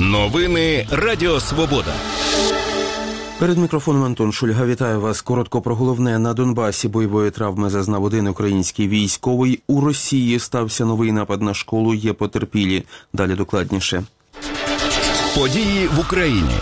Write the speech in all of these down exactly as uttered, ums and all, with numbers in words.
Новини Радіо Свобода. Перед мікрофоном Антон Шульга. Вітаю вас. Коротко про головне. На Донбасі бойової травми зазнав один український військовий. У Росії стався новий напад на школу. Є потерпілі. Далі докладніше. Події в Україні.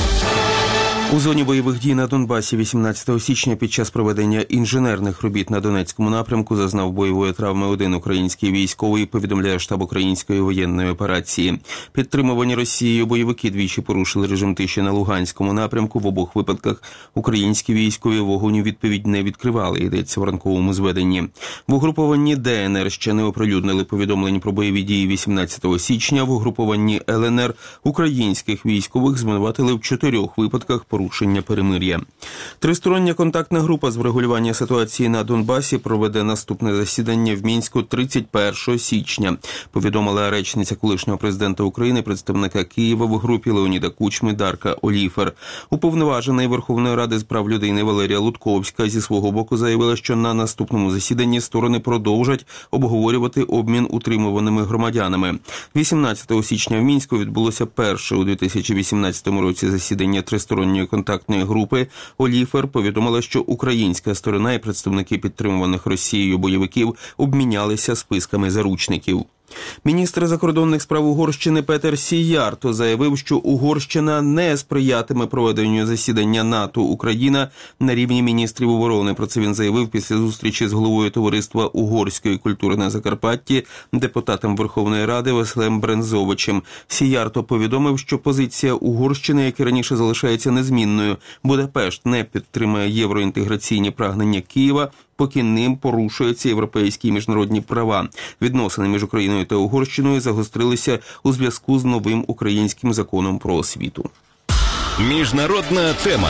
У зоні бойових дій на Донбасі вісімнадцятого січня під час проведення інженерних робіт на Донецькому напрямку зазнав бойової травми один український військовий, повідомляє штаб української воєнної операції. Підтримувані Росією бойовики двічі порушили режим тиші на Луганському напрямку. В обох випадках українські військові вогонь у відповідь не відкривали, йдеться в ранковому зведенні. В угрупованні Де Ен Ер ще не оприлюднили повідомлень про бойові дії вісімнадцятого січня. В угрупованні Ел Ен Ер українських військових звинуватили в чотирьох випадках порушення перемир'я. Тристороння контактна група з врегулювання ситуації на Донбасі проведе наступне засідання в Мінську тридцять першого січня, повідомила речниця колишнього президента України, представника Києва в групі Леоніда Кучми Дарка Оліфер. Уповноважена Верховної Ради з прав людини Валерія Лутковська зі свого боку заявила, що на наступному засіданні сторони продовжать обговорювати обмін утримуваними громадянами. вісімнадцятого січня в Мінську відбулося перше у дві тисячі вісімнадцятому році засідання тристоронньої контактної групи. Оліфер повідомила, що українська сторона і представники підтримуваних Росією бойовиків обмінялися списками заручників. Міністр закордонних справ Угорщини Петер Сіярто заявив, що Угорщина не сприятиме проведенню засідання НАТО-Україна на рівні міністрів оборони. Про це він заявив після зустрічі з головою товариства угорської культури на Закарпатті, депутатом Верховної Ради Василем Брензовичем. Сіярто повідомив, що позиція Угорщини, як і раніше, залишається незмінною. Будапешт не підтримує євроінтеграційні прагнення Києва, поки ним порушуються європейські і міжнародні права. Відносини між Україною та Угорщиною загострилися у зв'язку з новим українським законом про освіту. Міжнародна тема.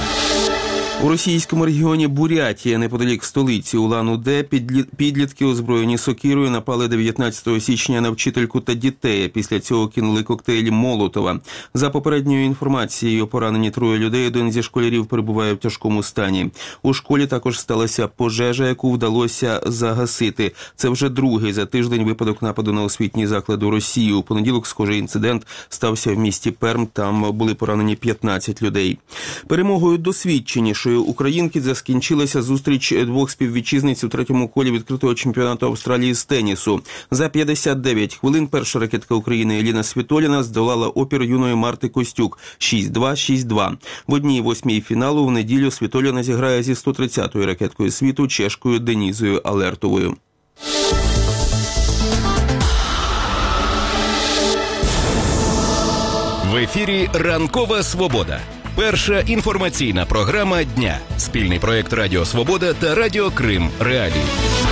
У російському регіоні Бурятія, неподалік столиці Улан-Удэ, підлітки, озброєні сокирою, напали дев'ятнадцятого січня на вчительку та дітей. Після цього кинули коктейль Молотова. За попередньою інформацією, поранені троє людей, один зі школярів перебуває в тяжкому стані. У школі також сталася пожежа, яку вдалося загасити. Це вже другий за тиждень випадок нападу на освітній заклад у Росії. У понеділок схожий інцидент стався в місті Перм, там були поранені п'ятнадцять людей. Перемогою досвідченішої українки закінчилася зустріч двох співвітчизниць у третьому колі відкритого чемпіонату Австралії з тенісу. За п'ятдесят дев'ять хвилин перша ракетка України Еліна Світоліна здолала опір юної Марти Костюк шість-два, шість-два. В одній восьмій фіналу в неділю Світоліна зіграє зі сто тридцятою ракеткою світу чешкою Денізою Алертовою. В ефірі «Ранкова Свобода». Перша інформаційна програма дня. Спільний проєкт Радіо Свобода та Радіо Крим Реалії.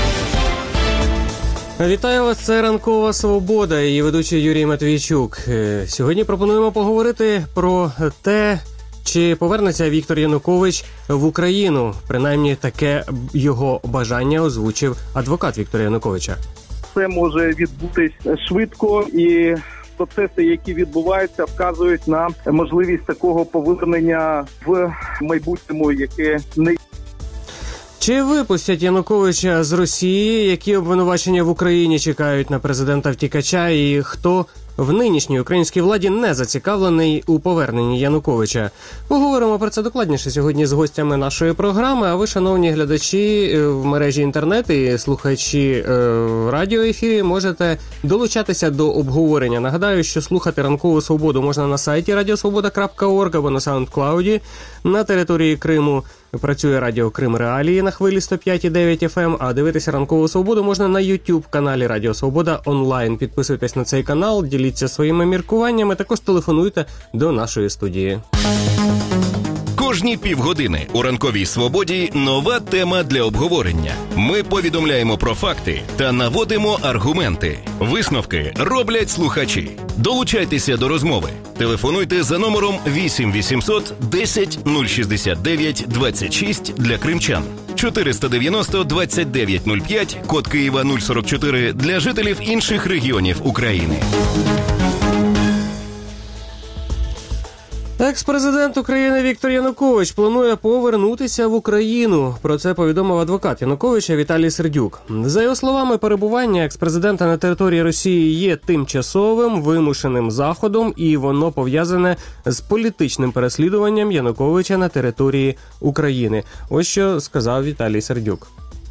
Вітаю вас, це «Ранкова Свобода» і її ведучий Юрій Матвійчук. Сьогодні пропонуємо поговорити про те, чи повернеться Віктор Янукович в Україну. Принаймні, таке його бажання озвучив адвокат Віктора Януковича. Це може відбутись швидко, і процеси, які відбуваються, вказують на можливість такого повернення в майбутньому, яке не... Чи випустять Януковича з Росії? Які обвинувачення в Україні чекають на президента-втікача? І хто в нинішній українській владі не зацікавлений у поверненні Януковича? Поговоримо про це докладніше сьогодні з гостями нашої програми. А ви, шановні глядачі в мережі інтернет і слухачі е, радіоефірі, можете долучатися до обговорення. Нагадаю, що слухати «Ранкову Свободу» можна на сайті радіосвобода крапка орг або на SoundCloud. На території Криму працює Радіо Крим Реалії на хвилі сто п'ять і дев'ять еф ем, а дивитися «Ранкову Свободу» можна на YouTube-каналі Радіо Свобода онлайн. Підписуйтесь на цей канал, діліться своїми міркуваннями, також телефонуйте до нашої студії. Кожні півгодини у «Ранковій Свободі» нова тема для обговорення. Ми повідомляємо про факти та наводимо аргументи. Висновки роблять слухачі. Долучайтеся до розмови. Телефонуйте за номером вісім вісімсот десять нуль шістдесят дев'ять двадцять шість для кримчан. чотириста дев'яносто двадцять дев'ять нуль п'ять, код Києва нуль сорок чотири для жителів інших регіонів України. Екс-президент України Віктор Янукович планує повернутися в Україну. Про це повідомив адвокат Януковича Віталій Сердюк. За його словами, перебування екс-президента на території Росії є тимчасовим, вимушеним заходом, і воно пов'язане з політичним переслідуванням Януковича на території України. Ось що сказав Віталій Сердюк.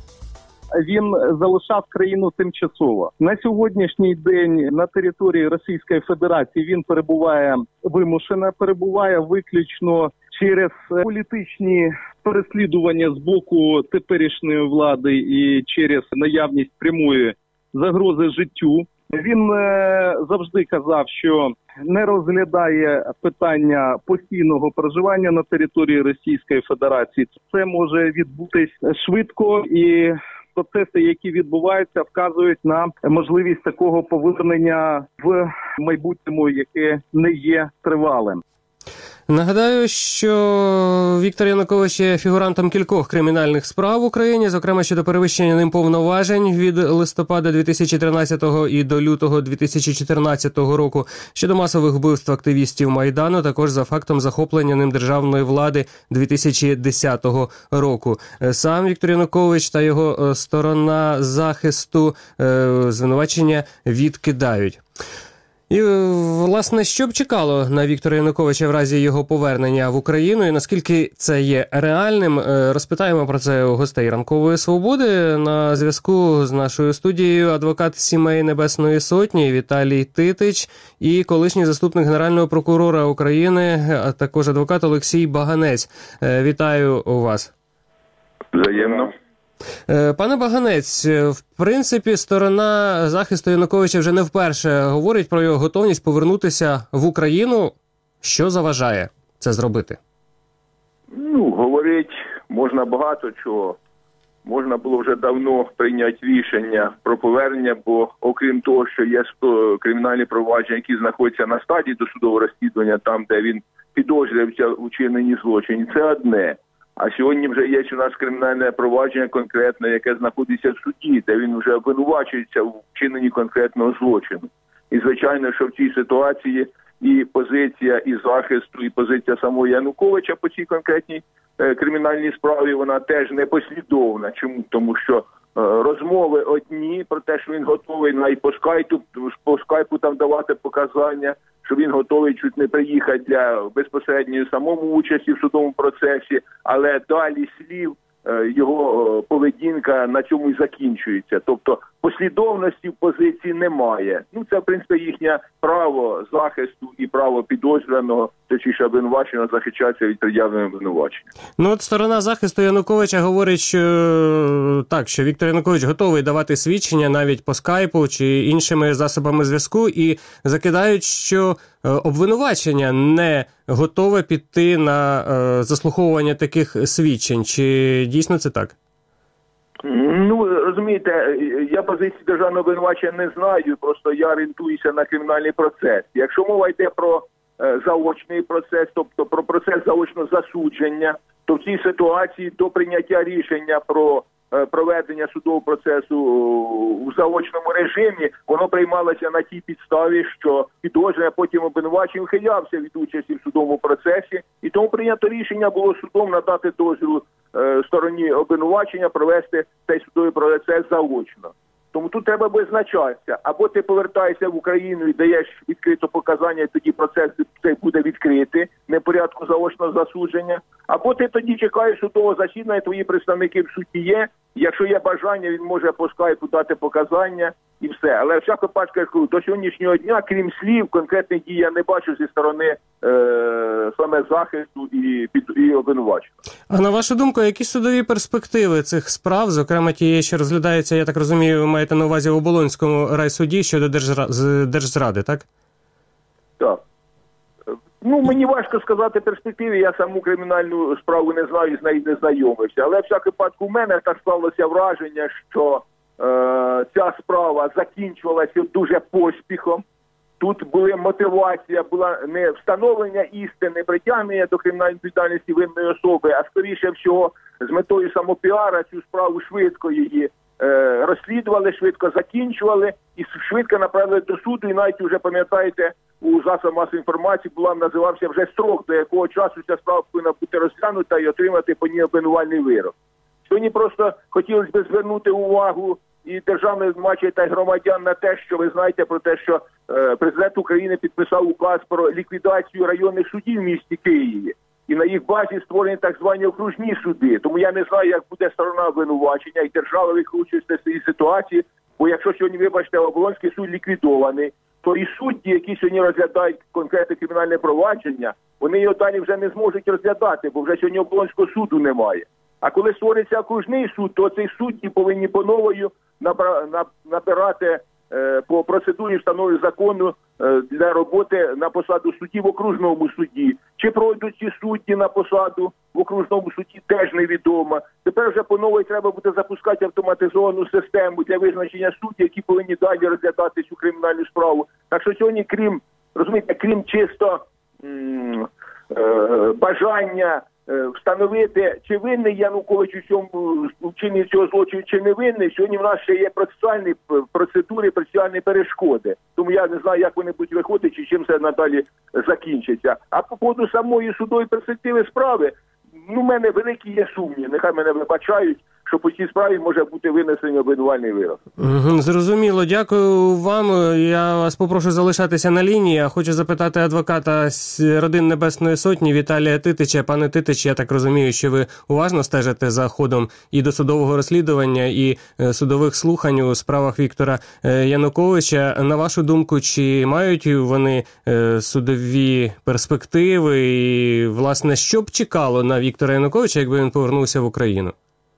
Він залишав країну тимчасово. На сьогоднішній день на території Російської Федерації він перебуває вимушено, перебуває виключно через політичні переслідування з боку теперішньої влади і через наявність прямої загрози життю. Він завжди казав, що не розглядає питання постійного проживання на території Російської Федерації. Це може відбутись швидко, і процеси, які відбуваються, вказують на можливість такого повернення в майбутньому, яке не є тривалим. Нагадаю, що Віктор Янукович є фігурантом кількох кримінальних справ в Україні, зокрема щодо перевищення ним повноважень від листопада дві тисячі тринадцятого і до лютого дві тисячі чотирнадцятого року, щодо масових вбивств активістів Майдану, також за фактом захоплення ним державної влади дві тисячі десятого року. Сам Віктор Янукович та його сторона захисту звинувачення відкидають. І, власне, що б чекало на Віктора Януковича в разі його повернення в Україну, і наскільки це є реальним, розпитаємо про це у гостей «Ранкової свободи». На зв'язку з нашою студією адвокат сімей Небесної Сотні Віталій Титич і колишній заступник Генерального прокурора України, а також адвокат Олексій Баганець. Вітаю у вас. Взаємно. Пане Баганець, в принципі, сторона захисту Януковича вже не вперше говорить про його готовність повернутися в Україну. Що заважає це зробити? Ну, говорить можна багато чого. Можна було вже давно прийняти рішення про повернення, бо окрім того, що є кримінальні провадження, які знаходяться на стадії досудового розслідування, там, де він підозрюється у вчиненні злочинів, це одне. А сьогодні вже є у нас кримінальне провадження конкретне, яке знаходиться в суді, де він вже обвинувачується у вчиненні конкретного злочину. І, звичайно, що в цій ситуації і позиція і захисту, і позиція самого Януковича по цій конкретній е, кримінальній справі, вона теж не послідовна. Чому? Тому що е, розмови одні про те, що він готовий навіть по скайпу, по скайпу там давати показання, що він готовий чуть не приїхати для безпосередньої самому участі в судовому процесі, але далі слів його поведінка на цьому і закінчується. Тобто послідовності в позиції немає. Ну, це, в принципі, їхнє право захисту і право підозрюваного, точніше обвинуваченого, захищатися від пред'явлення обвинувачення. Ну, от сторона захисту Януковича говорить, що так, що Віктор Янукович готовий давати свідчення навіть по скайпу чи іншими засобами зв'язку, і закидають, що обвинувачення не готове піти на е, заслуховування таких свідчень. Чи дійсно це так? Ну, розумієте, я позиції державного обвинувачення не знаю, просто я орієнтуюся на кримінальний процес. Якщо мова йде про е, заочний процес, тобто про процес заочного засудження, то в цій ситуації до прийняття рішення про е, проведення судового процесу у заочному режимі, воно приймалося на тій підставі, що підозрюваний, потім обвинувачений ухилявся від участі в судовому процесі, і тому прийнято рішення було судом надати дозвіл е, стороні обвинувачення провести цей судовий процес заочно. Тому тут треба визначатися. Або ти повертаєшся в Україну і даєш відкрито показання, і тоді процес цей буде відкритий, не в порядку заочного засудження. Або ти тоді чекаєш судового засідання, твої представники в суді є. Якщо є бажання, він може по скайпу дати показання і все. Але в всякому випадку, я кажу, до сьогоднішнього дня, крім слів, конкретних дій я не бачу зі сторони е, саме захисту і, і обвинувачення. А на вашу думку, які судові перспективи цих справ, зокрема тієї, що розглядається, я так розумію, ви маєте на увазі в Оболонському райсуді щодо держзра- держзради, так? Так. Ну, мені важко сказати перспективи, я саму кримінальну справу не знаю, з нею не знайомився. Але в всякому випадку в мене так склалося враження, що е, ця справа закінчувалася дуже поспіхом. Тут була мотивація, була не встановлення істини, притягнення до кримінальної відповідальності винної особи, а скоріше всього з метою самопіара цю справу швидко її е, розслідували, швидко закінчували і швидко направили до суду. І навіть вже, пам'ятаєте, у засобах масової інформації була, називався вже строк, до якого часу ця справа повинна бути розглянута і отримати по ній обвинувальний вирок. Сьогодні просто хотілося б звернути увагу і державної влади та громадян на те, що ви знаєте про те, що е, президент України підписав указ про ліквідацію районних судів в місті Києві. І на їх базі створені так звані окружні суди. Тому я не знаю, як буде сторона обвинувачення і держава викручується з цієї ситуації. Бо якщо сьогодні, вибачте, Оболонський суд ліквідований, то і судді, які сьогодні розглядають конкретне кримінальне провадження, вони його далі вже не зможуть розглядати, бо вже сьогодні Оболонського суду немає. А коли створиться окружний суд, то цей судді повинні по-новою набирати е, по процедурі встановлення закону е, для роботи на посаду судді в окружному суді. Чи пройдуть ці судді на посаду в окружному суді, теж невідомо. Тепер вже по-новій треба буде запускати автоматизовану систему для визначення суддів, які повинні далі розглядати цю кримінальну справу. Так що сьогодні, крім, розумієте, крім чисто м- е- бажання встановити, чи винний Янукович у цьому вчиненні цього злочину, чи не винний, сьогодні в нас ще є процесуальні процедури, процесуальні перешкоди. Тому я не знаю, як вони будуть виходити, чи чим це надалі закінчиться. А по поводу самої судової перспективи справи, ну, в мене великі є сумніви, нехай мене вибачають, що по цій справі може бути винесений обвинувальний вирок. Угу, зрозуміло. Дякую вам. Я вас попрошу залишатися на лінії. Я хочу запитати адвоката з родин Небесної Сотні Віталія Титича. Пане Титич, я так розумію, що ви уважно стежите за ходом і досудового розслідування, і судових слухань у справах Віктора Януковича. На вашу думку, чи мають вони судові перспективи? І, власне, що б чекало на Віктора Януковича, якби він повернувся в Україну?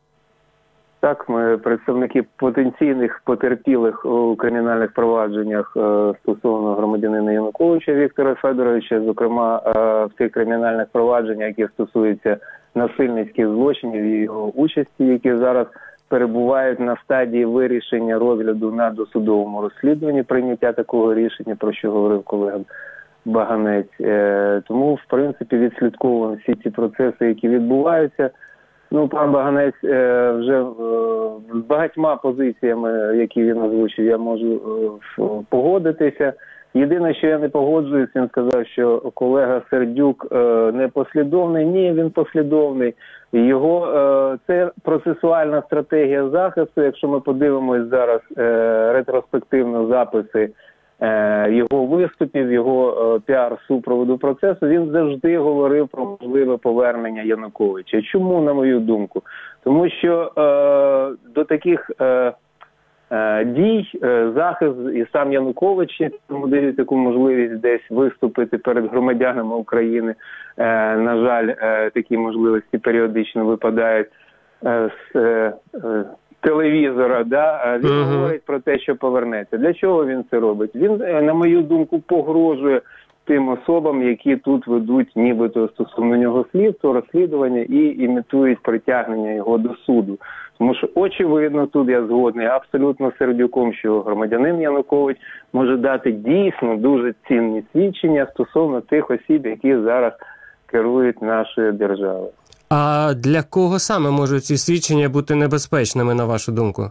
Так, ми представники потенційних потерпілих у кримінальних провадженнях е, стосовно громадянина Януковича Віктора Федоровича, зокрема е, в тих кримінальних провадженнях, які стосуються насильницьких злочинів і його участі, які зараз перебувають на стадії вирішення розгляду на досудовому розслідуванні, прийняття такого рішення, про що говорив колега Баганець. Е, тому, в принципі, відслідковуємо всі ці процеси, які відбуваються. Ну, пан Баганець е, вже е, з багатьма позиціями, які він озвучив, я можу е, погодитися. Єдине, що я не погоджуюсь, він сказав, що колега Сердюк е, не послідовний. Ні, він послідовний. Його е, це процесуальна стратегія захисту. Якщо ми подивимось зараз е, ретроспективно записи його виступів, його піар-супроводу процесу, він завжди говорив про можливе повернення Януковича. Чому, на мою думку? Тому що е, до таких е, е, дій е, захист і сам Янукович йому дають таку можливість десь виступити перед громадянами України. Е, на жаль, е, такі можливості періодично випадають е, з е, телевізора, да, він uh-huh. говорить про те, що повернеться. Для чого він це робить? Він, на мою думку, погрожує тим особам, які тут ведуть нібито стосовно нього слідство, розслідування і імітують притягнення його до суду. Тому що, очевидно, тут я згодний абсолютно з Сердюком, що громадянин Янукович може дати дійсно дуже цінні свідчення стосовно тих осіб, які зараз керують нашою державою. А для кого саме можуть ці свідчення бути небезпечними, на вашу думку?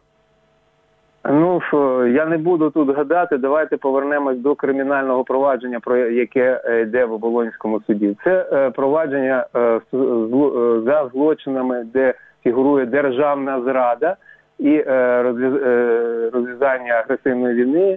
Ну, я не буду тут гадати. Давайте повернемось до кримінального провадження, про яке йде в Оболонському суді. Це провадження за злочинами, де фігурує державна зрада і розв'язання агресивної війни,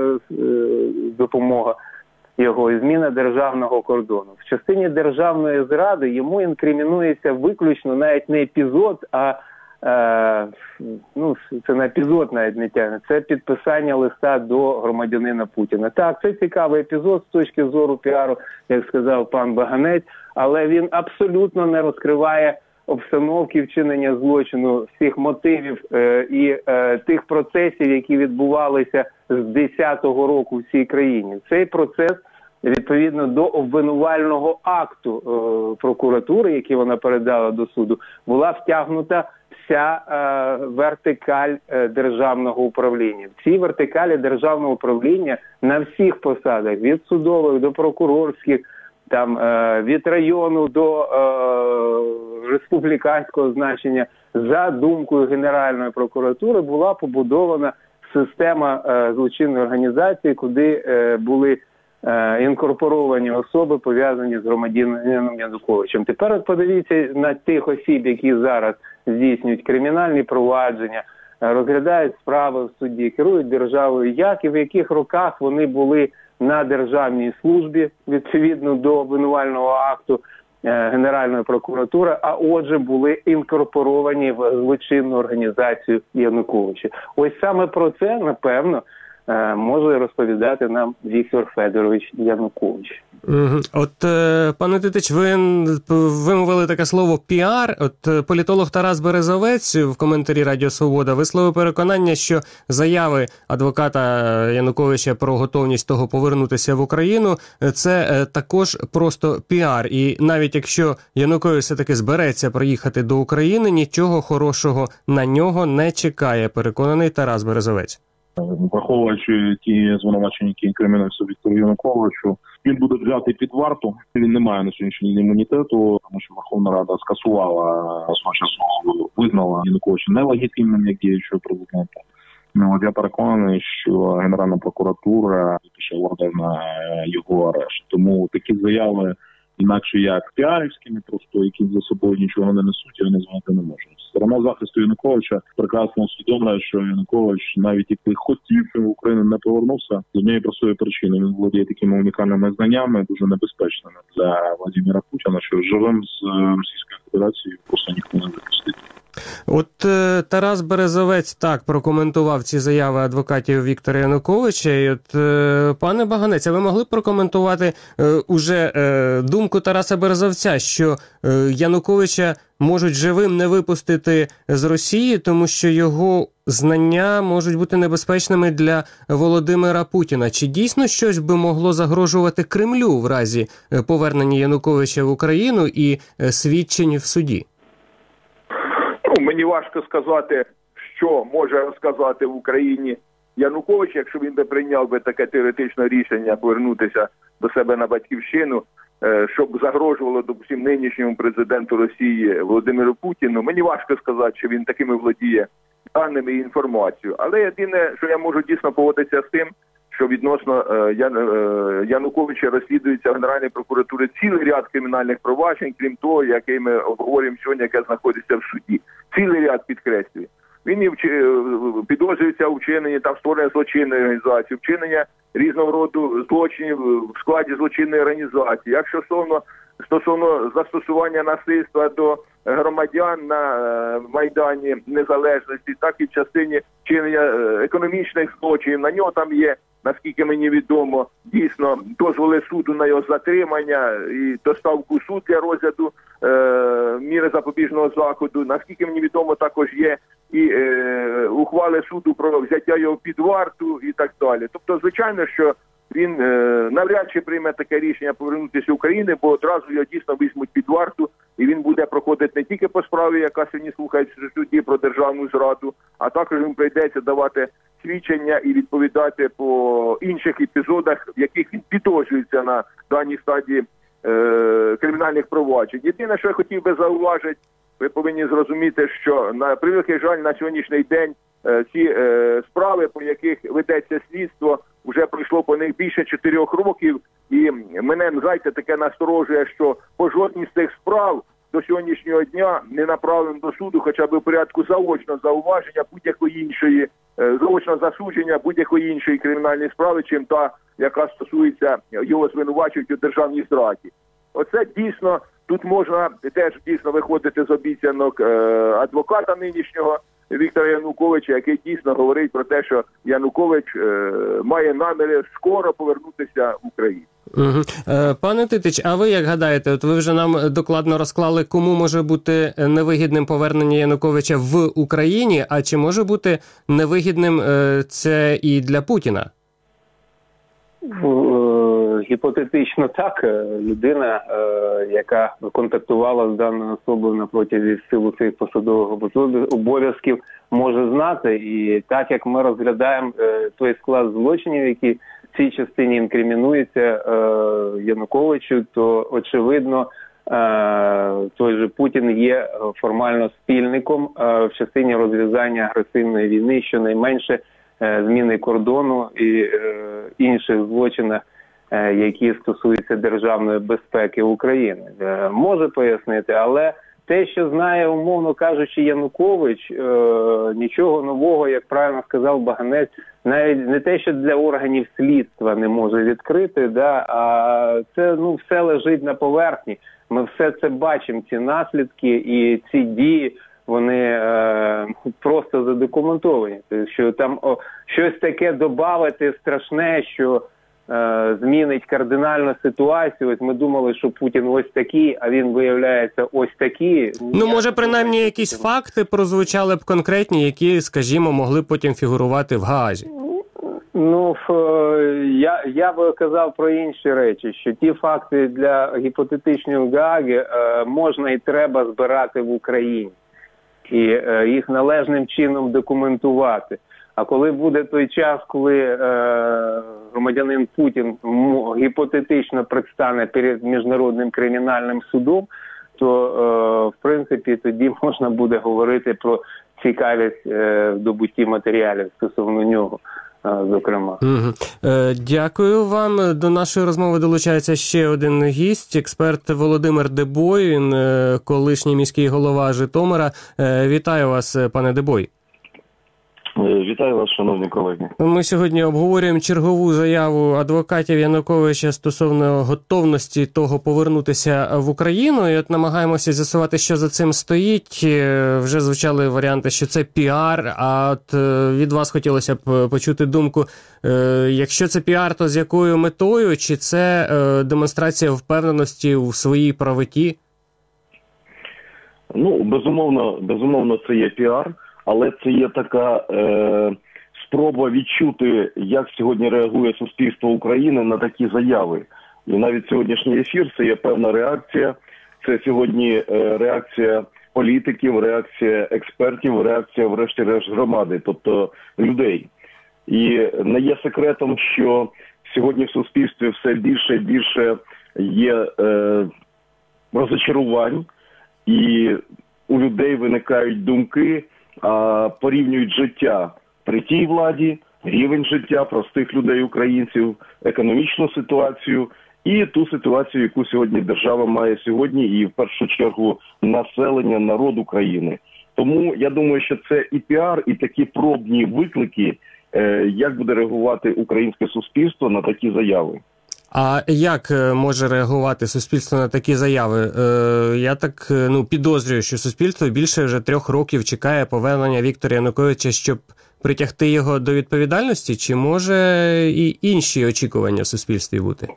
допомога його і зміна державного кордону. В частині державної зради йому інкримінується виключно навіть не епізод, а е, ну, це на епізод навіть не тягне. Це підписання листа до громадянина Путіна. Так, це цікавий епізод з точки зору піару, як сказав пан Баганець, але він абсолютно не розкриває обстановки вчинення злочину, всіх мотивів е, і е, тих процесів, які відбувалися з десятого року в цій країні. Цей процес, відповідно до обвинувального акту е, прокуратури, який вона передала до суду, була втягнута вся е, вертикаль е, державного управління. В цій вертикалі державного управління на всіх посадах, від судових до прокурорських, там е, від району до е, республіканського значення, за думкою Генеральної прокуратури, була побудована система е, злочинної організації, куди е, були інкорпоровані особи, пов'язані з громадянином Януковичем. Тепер от подивіться на тих осіб, які зараз здійснюють кримінальні провадження, розглядають справи в суді, керують державою, як і в яких роках вони були на державній службі, відповідно до обвинувального акту Генеральної прокуратури, а отже були інкорпоровані в злочинну організацію Януковича. Ось саме про це, напевно, може розповідати нам Віктор Федорович Янукович. Угу. От, е, пане Титич, ви вимовили таке слово «піар». От політолог Тарас Березовець в коментарі Радіо Свобода висловив переконання, що заяви адвоката Януковича про готовність того повернутися в Україну – це е, також просто піар. І навіть якщо Янукович все-таки збереться приїхати до України, нічого хорошого на нього не чекає, переконаний Тарас Березовець. Враховуючи ті звинувачення, які інкримінуються Віктору Януковичу, він буде взятий під варту. Він не має на сьогоднішній день імунітету, тому що Верховна Рада скасувала свого часу, визнала Януковича нелегітимним як діючого президента. Ну, от я переконаний, що Генеральна прокуратура пише ордер на його арешт. Тому такі заяви, інакше як піарівськими, просто які за собою нічого не несуть, я назвати не можу. Сторона захисту Януковича прекрасно усвідомлює, що Янукович, навіть якби хотів, щоб в Україну не повернувся, з однієї простої причини. Він володіє такими унікальними знаннями, дуже небезпечними для Владимира Путіна, що живим з Російською Федерацією просто ніхто не випустить. От е, Тарас Березовець так прокоментував ці заяви адвокатів Віктора Януковича. І от, е, пане Баганець, а ви могли б прокоментувати е, уже е, думку Тараса Березовця, що е, Януковича можуть живим не випустити з Росії, тому що його знання можуть бути небезпечними для Володимира Путіна. Чи дійсно щось би могло загрожувати Кремлю в разі повернення Януковича в Україну і е, свідчень в суді? Ну, мені важко сказати, що може розказати в Україні Янукович, якщо він би прийняв би таке теоретичне рішення повернутися до себе на батьківщину, щоб загрожувало, допустим, нинішньому президенту Росії Володимиру Путіну. Мені важко сказати, що він такими владіє даними і інформацією. Але єдине, що я можу дійсно погодитися з тим, що відносно Януковича розслідується в Генеральній прокуратурі цілий ряд кримінальних проваджень, крім того, який ми обговорюємо сьогодні, яке знаходиться в суді. Цілий ряд, підкреслює. Він і підозрюється у вчиненні там створення злочинної організації, вчинення різного роду злочинів в складі злочинної організації. Як стосовно, стосовно застосування насильства до громадян на Майдані Незалежності, так і в частині вчинення економічних злочинів. На нього там є, наскільки мені відомо, дійсно дозволи суду на його затримання і доставку в суд для розгляду е, міри запобіжного заходу. Наскільки мені відомо, також є і е, ухвали суду про взяття його під варту і так далі. Тобто, звичайно, що він е, навряд чи прийме таке рішення повернутися в Україну, бо одразу його дійсно візьмуть під варту, і він буде проходити не тільки по справі, яка сьогодні слухається в суді про державну зраду, а також їм прийдеться давати свідчення і відповідати по інших епізодах, в яких він підозрюється на даній стадії е, кримінальних проваджень. Єдине, що я хотів би зауважити, ви повинні зрозуміти, що, на превеликий жаль, на сьогоднішній день е, ці е, справи, по яких ведеться слідство, вже пройшло по них більше чотирьох років, і мене, знаєте, таке насторожує, що по жодній з цих справ до сьогоднішнього дня не направлено до суду хоча б у порядку заочного зауваження будь-якої іншої, заочного засудження будь-якої іншої кримінальної справи, чим та, яка стосується його звинувачують у державній зраді. Оце дійсно, тут можна теж дійсно виходити з обіцянок адвоката нинішнього Віктора Януковича, який дійсно говорить про те, що Янукович е, має наміри скоро повернутися в Україну. Угу. Пане Титич, а ви як гадаєте, от ви вже нам докладно розклали, кому може бути невигідним повернення Януковича в Україні, а чи може бути невигідним це і для Путіна? Гіпотетично так. Людина, яка контактувала з даною особою на протязі силу своїх посадових обов'язків, може знати. І так як ми розглядаємо той склад злочинів, які в цій частині інкримінуються Януковичу, то очевидно той же Путін є формально спільником в частині розв'язання агресивної війни, щонайменше зміни кордону і інших злочинах які стосуються державної безпеки України. Може пояснити, але те, що знає, умовно кажучи, Янукович, нічого нового, як правильно сказав Баганець, навіть не те, що для органів слідства не може відкрити, да, а це ну, все лежить на поверхні. Ми все це бачимо, ці наслідки і ці дії, вони е, просто задокументовані. Тобто, що там о, щось таке додати страшне, що е, змінить кардинальну ситуацію. Ось ми думали, що Путін ось такий, а він виявляється ось такий. Ну, може, принаймні якісь факти прозвучали б конкретні, які, скажімо, могли потім фігурувати в Гаазі. Ну, я, я би казав про інші речі, що ті факти для гіпотетичної Гааги е, можна і треба збирати в Україні. І е, їх належним чином документувати. А коли буде той час, коли е, громадянин Путін гіпотетично предстане перед Міжнародним кримінальним судом, то, е, в принципі, тоді можна буде говорити про цікавість е, в добутті матеріалів стосовно нього. Зокрема. Угу. Е, дякую вам. До нашої розмови долучається ще один гість, експерт Володимир Дебой, він е, колишній міський голова Житомира. Е, вітаю вас, пане Дебой. Вітаю вас, шановні колеги. Ми сьогодні обговорюємо чергову заяву адвокатів Януковича стосовно готовності того повернутися в Україну. І от намагаємося з'ясувати, що за цим стоїть. Вже звучали варіанти, що це піар, а от від вас хотілося б почути думку, якщо це піар, то з якою метою? Чи це демонстрація впевненості у своїй правоті? Ну, безумовно, безумовно, це є піар. Але це є така е, спроба відчути, як сьогодні реагує суспільство України на такі заяви. І навіть сьогоднішній ефір – це є певна реакція. Це сьогодні е, реакція політиків, реакція експертів, реакція, врешті-решт, громади, тобто людей. І не є секретом, що сьогодні в суспільстві все більше і більше є е, розочарувань, і у людей виникають думки, а порівнюють життя при тій владі, рівень життя простих людей, українців, економічну ситуацію і ту ситуацію, яку сьогодні держава має сьогодні, і в першу чергу населення, народ України. Тому я думаю, що це і піар, і такі пробні виклики, як буде реагувати українське суспільство на такі заяви. А як може реагувати суспільство на такі заяви? Е, я так ну, підозрюю, що суспільство більше вже трьох років чекає повернення Віктора Януковича, щоб притягти його до відповідальності? Чи може і інші очікування в суспільстві бути?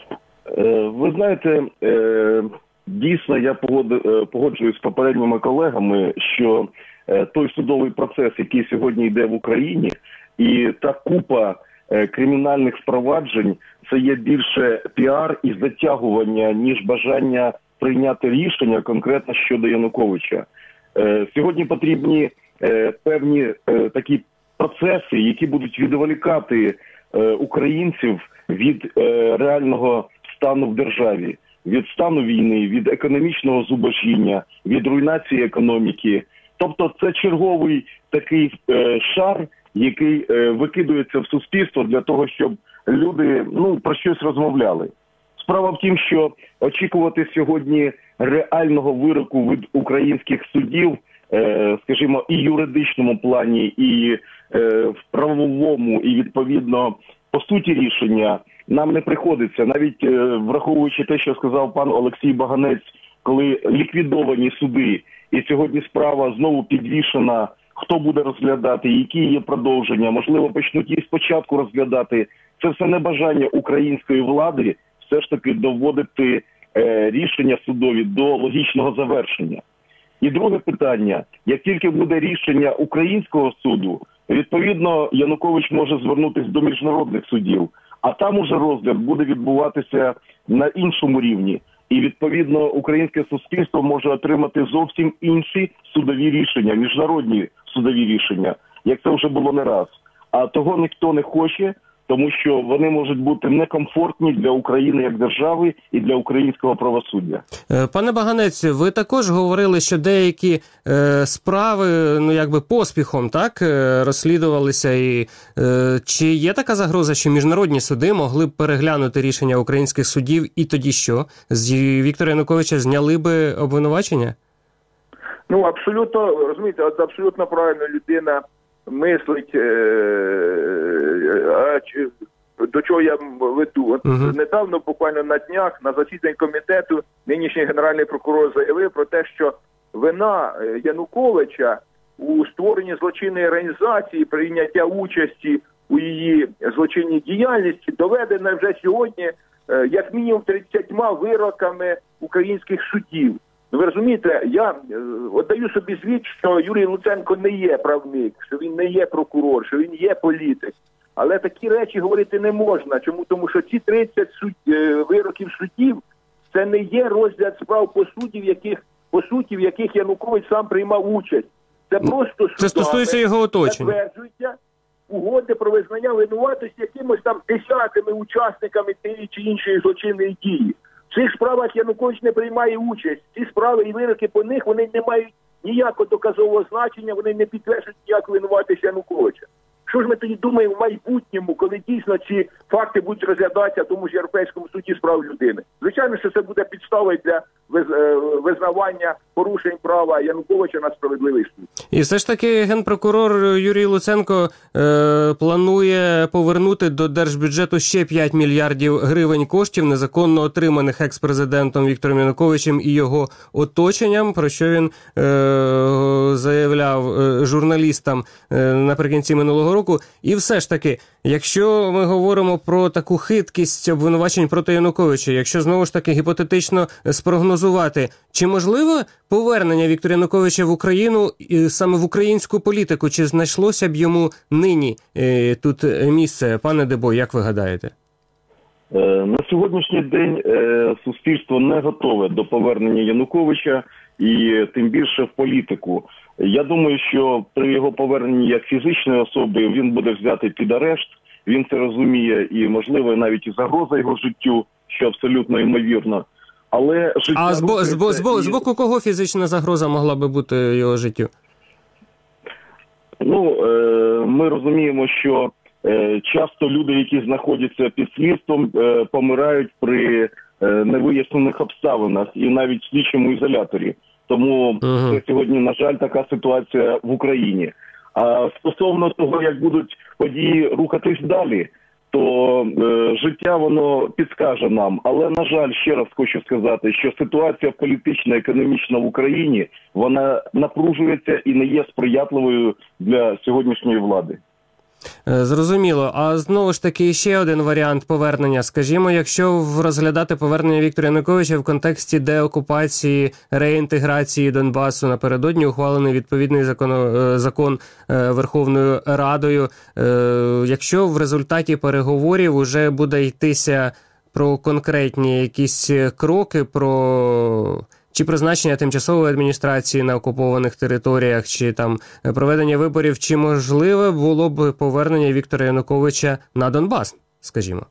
Е, ви знаєте, е, дійсно я погоджуюсь з попередніми колегами, що е, той судовий процес, який сьогодні йде в Україні, і та купа кримінальних впроваджень, це є більше піар і затягування, ніж бажання прийняти рішення конкретно щодо Януковича. Е, сьогодні потрібні е, певні е, такі процеси, які будуть відволікати е, українців від е, реального стану в державі, від стану війни, від економічного зубожіння, від руйнації економіки. Тобто це черговий такий е, шар, який е, викидується в суспільство для того, щоб люди ну, про щось розмовляли. Справа в тім, що очікувати сьогодні реального вироку від українських судів, е, скажімо, і юридичному плані, і е, в правовому, і відповідно по суті рішення нам не приходиться. Навіть е, враховуючи те, що сказав пан Олексій Баганець, коли ліквідовані суди, і сьогодні справа знову підвішена, хто буде розглядати, які є продовження, можливо, почнуть її спочатку розглядати. Це все небажання української влади все ж таки доводити е, рішення судові до логічного завершення. І друге питання. Як тільки буде рішення українського суду, відповідно, Янукович може звернутися до міжнародних судів, а там уже розгляд буде відбуватися на іншому рівні. І, відповідно, українське суспільство може отримати зовсім інші судові рішення, міжнародні судові рішення, як це вже було не раз. А того ніхто не хоче, тому що вони можуть бути некомфортні для України як держави і для українського правосуддя. Пане Баганець, ви також говорили, що деякі е, справи, ну якби поспіхом, так, розслідувалися. І е, чи є така загроза, що міжнародні суди могли б переглянути рішення українських судів, і тоді що? З Віктора Януковича зняли би обвинувачення? Ну, абсолютно, розумієте, от абсолютно правильно людина мислить, е, а, до чого я веду. От uh-huh. недавно, буквально на днях, на засіданні комітету, нинішній генеральний прокурор заявив про те, що вина Януковича у створенні злочинної організації, прийняття участі у її злочинній діяльності доведена вже сьогодні е, як мінімум тридцятьма вироками українських судів. Ну, ви розумієте, я віддаю собі звіт, що Юрій Луценко не є правник, що він не є прокурор, що він є політик. Але такі речі говорити не можна. Чому? Тому що ці тридцять суд... вироків судів – це не є розгляд справ по суті, в яких, по суті, в яких Янукович сам приймав участь. Це просто судами, це стосується його оточення. Затверджуються угоди про визнання винуватості якимось там десятими учасниками тієї чи іншої злочинної дії. В цих справах Янукович не приймає участь. Ці справи і вироки по них, вони не мають ніякого доказового значення, вони не підтверджують ніяку винуватість Януковича. Що ж ми тоді думаємо в майбутньому, коли дійсно ці факти будуть розглядатися в тому ж Європейському суді з прав людини? Звичайно, що це буде підставою для визнавання порушень права Януковича на справедливий суд. І все ж таки генпрокурор Юрій Луценко е, планує повернути до держбюджету ще п'ять мільярдів гривень коштів, незаконно отриманих екс-президентом Віктором Януковичем і його оточенням, про що він е, заявляв е, журналістам е, наприкінці минулого року. І все ж таки, якщо ми говоримо про таку хиткість обвинувачень проти Януковича, якщо знову ж таки гіпотетично спрогнозувати, чи можливо повернення Віктора Януковича в Україну, саме в українську політику, чи знайшлося б йому нині е, тут місце? Пане Дебой, як ви гадаєте? На сьогоднішній день е, суспільство не готове до повернення Януковича і тим більше в політику. Я думаю, що при його поверненні як фізичної особи він буде взятий під арешт, він це розуміє і, можливо, навіть і загроза його життю, що абсолютно ймовірно. Але життя... А з, бо, з, бо, з, бо, з боку кого фізична загроза могла би бути його життю? Ну, е, ми розуміємо, що е, часто люди, які знаходяться під слідством, е, помирають при е, невияснених обставинах і навіть в слідчому ізоляторі. Тому uh-huh. це сьогодні, на жаль, така ситуація в Україні. А стосовно того, як будуть події рухатись далі, то е, життя воно підскаже нам. Але, на жаль, ще раз хочу сказати, що ситуація політична, економічна в Україні, вона напружується і не є сприятливою для сьогоднішньої влади. Зрозуміло. А знову ж таки ще один варіант повернення. Скажімо, якщо розглядати повернення Віктора Януковича в контексті деокупації, реінтеграції Донбасу, напередодні ухвалений відповідний закон, закон Верховною Радою. Якщо в результаті переговорів уже буде йтися про конкретні якісь кроки, про... чи призначення тимчасової адміністрації на окупованих територіях, чи там проведення виборів, чи можливе було б повернення Віктора Януковича на Донбас, скажімо?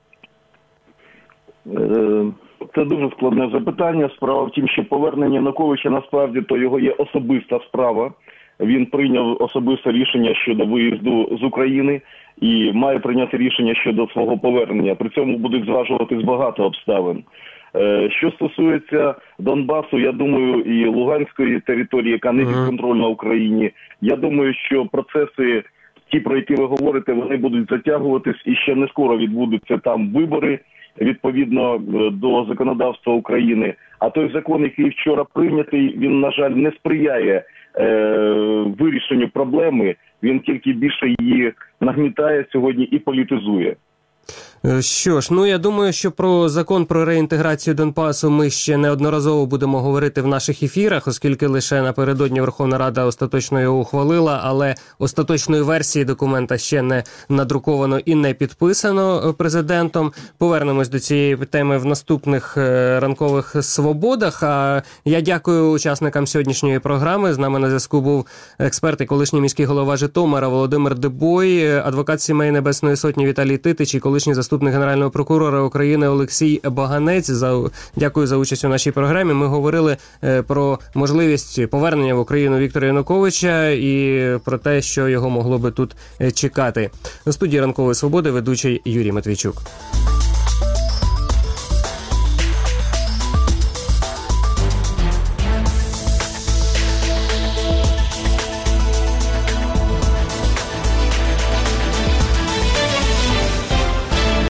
Це дуже складне запитання. Справа в тім, що повернення Януковича насправді то його є особиста справа. Він прийняв особисте рішення щодо виїзду з України і має прийняти рішення щодо свого повернення. При цьому будуть зважуватись багато обставин. Що стосується Донбасу, я думаю, і Луганської території, яка не підконтрольна Україні, я думаю, що процеси, ті, про які ви говорите, вони будуть затягуватись і ще не скоро відбудуться там вибори, відповідно до законодавства України. А той закон, який вчора прийнятий, він, на жаль, не сприяє е, вирішенню проблеми, він тільки більше її нагнітає сьогодні і політизує. Що ж, ну я думаю, що про закон про реінтеграцію Донбасу ми ще неодноразово будемо говорити в наших ефірах, оскільки лише напередодні Верховна Рада остаточно його ухвалила, але остаточної версії документа ще не надруковано і не підписано президентом. Повернемось до цієї теми в наступних ранкових свободах. А я дякую учасникам сьогоднішньої програми. З нами на зв'язку був експерт і колишній міський голова Житомира Володимир Дебой, адвокат сімей Небесної Сотні Віталій Титич і колишній заступник Генерального прокурора України Олексій Баганець. За... Дякую за участь у нашій програмі. Ми говорили про можливість повернення в Україну Віктора Януковича і про те, що його могло би тут чекати. У студії Ранкової Свободи ведучий Юрій Матвійчук.